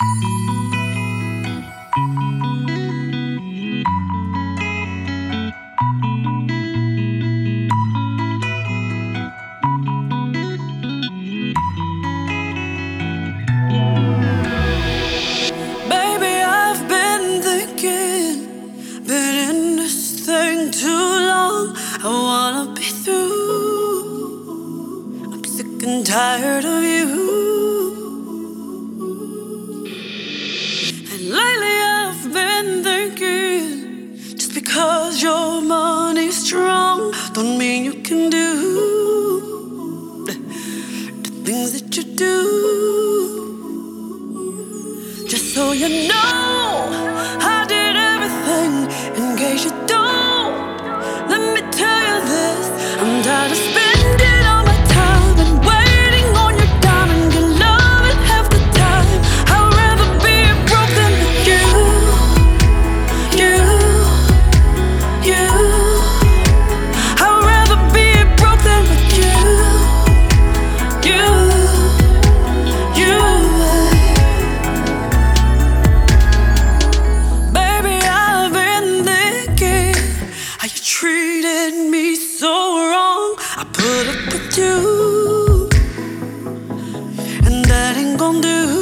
Baby, I've been thinking, been in this thing too long. I wanna be through. I'm sick and tired of you. And lately I've been thinking, just because your money's strong, don't mean you can do the things that you do. Just so you know, I did everything. In case you don't, let me tell you this: I'm tired of spending all my time and waiting on your dime and your love at half the time. I'd rather be broke than with you. I'd rather be broke than with you. Baby, I've been thinking how you treated me so wrong. I put up with you, and that ain't gon' do.